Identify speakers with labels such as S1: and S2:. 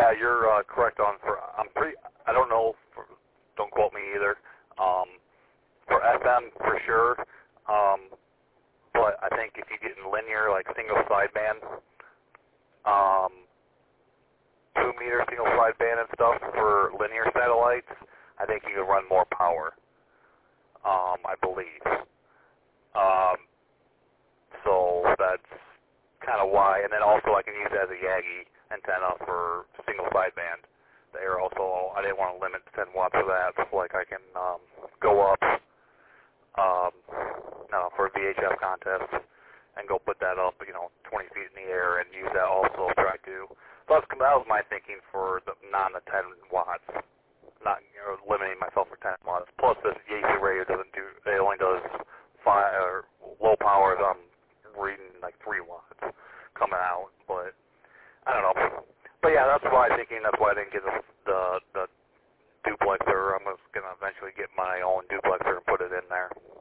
S1: yeah, you're correct on. I'm pretty. I don't know. Don't quote me either. For FM for sure. But I think if you get in linear, like single sideband, 2-meter single sideband and stuff for linear satellites, I think you can run more power. I believe. So that's kind of why. And then also I can use it as a Yagi antenna for single sideband. There also, I didn't want to limit 10 watts for that. So like I can go up for a VHF contest and go put that up, 20 feet in the air and use that also. Try to. So that was my thinking for the 10 watts. Not limiting myself for 10 watts. Plus, this Yaesu radio it only does 5 or low powers. I'm reading like 3 watts coming out, but I don't know. But yeah, that's why I'm thinking. That's why I didn't get the duplexer. I'm just gonna eventually get my own duplexer and put it in there.